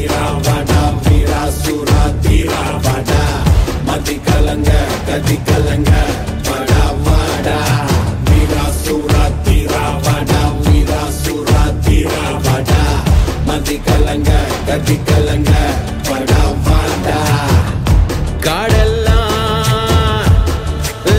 தீரா வாடா வீராசுரா தீரா வாடா மதி கலங்க கதி கலங்க வாடா வாடா வீராசுரா தீரா வாடா வீராசுரா தீரா வாடா மதி கலங்க கதி